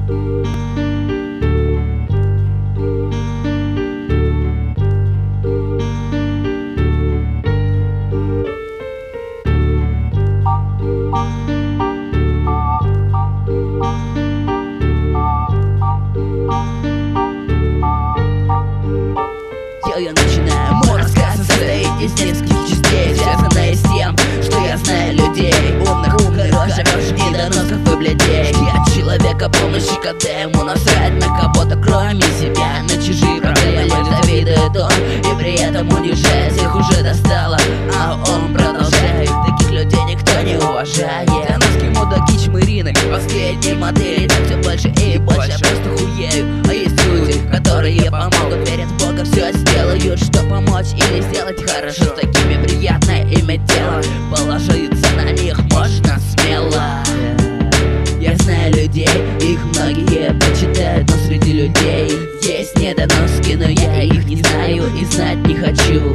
Я начинаю, мой рассказ состоит из нескольких частей, связанные с тем, что я знаю людей умных, хороших, недоносов и блядей. Я человека помощи, когда ему насрать на кого-то, кроме себя. На чужие проблемы завидует он, и при этом унижает, их уже достало, а он продолжает. Таких людей никто не уважает. Доноски, мудаки, чмырины, последние модели, так все больше и больше, я просто хуею. А есть люди, которые помогут, верят в Бога, все сделают, что помочь или сделать хорошо. С такими приятно иметь дело, положиться на них можно смело. Я знаю людей, их многие почитают, но среди людей есть недоноски, но я их не знаю и знать не хочу.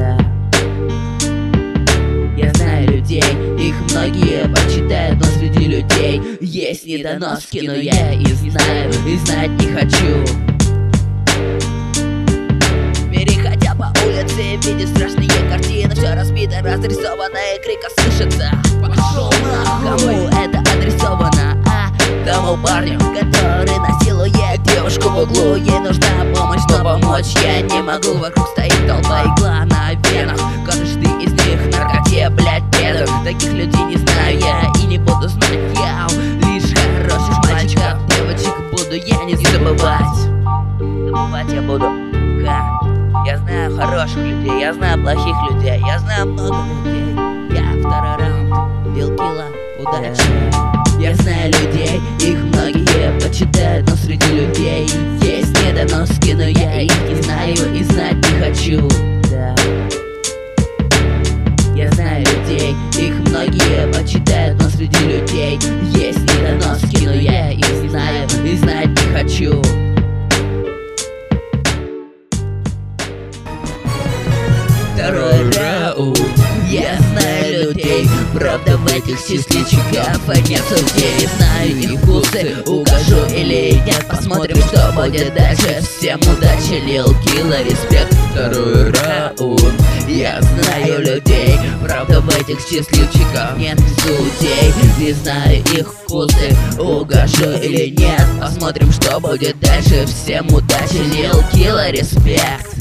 Я знаю людей, их многие почитают, но среди людей есть недоноски, но я их не знаю и знать не хочу. Переходя по улице, видя страшные картины, все разбито, разрисовано и крика слышится: пошел нахуй! Кому это адресовано? Тому парню, который насилует девушку в углу. Ей нужна помощь, но помочь я не могу. Вокруг стоит толпа, игла на венах. Каждый из них наркоте, блять, педов. Таких людей не знаю я и не буду знать я. Лишь хороших мальчиков, девочек буду я не забывать. Забывать я буду. Я знаю хороших людей, я знаю плохих людей, я знаю много людей. Я второй раунд, Билкила, удачи. Я знаю людей, их многие почитают, но среди людей есть недоноски, но я их не знаю и знать не хочу. Я знаю людей, их многие почитают, но среди людей есть недоноски, но я их не знаю и знать не хочу. Второй раунд. Я знаю людей, правда в этих счастливчиков нет судей. Знаю их вкусы, укажу или нет, посмотрим, что будет дальше. Всем удачи, Lil Killa, респект. Второй раунд. Я знаю людей, правда в этих счастливчиков нет судей. Не знаю их вкусы, укажу или нет, посмотрим, что будет дальше. Всем удачи, Lil Killa, респект.